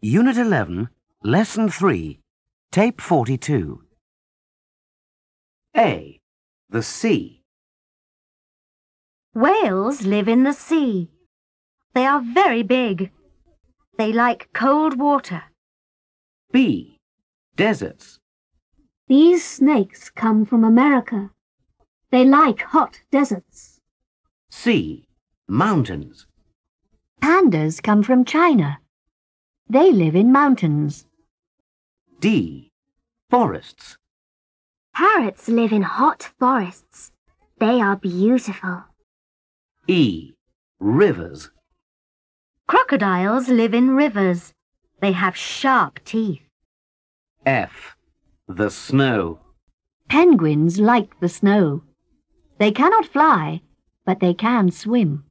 Unit 11, Lesson 3, Tape 42. A. The sea. Whales live in the sea. They are very big. They like cold water. B. Deserts. These snakes come from America. They like hot deserts. C. Mountains. Pandas come from China. They live in mountains. D. Forests. Parrots live in hot forests. They are beautiful. E. Rivers. Crocodiles live in rivers. They have sharp teeth. F. The snow. Penguins like the snow. They cannot fly, but they can swim.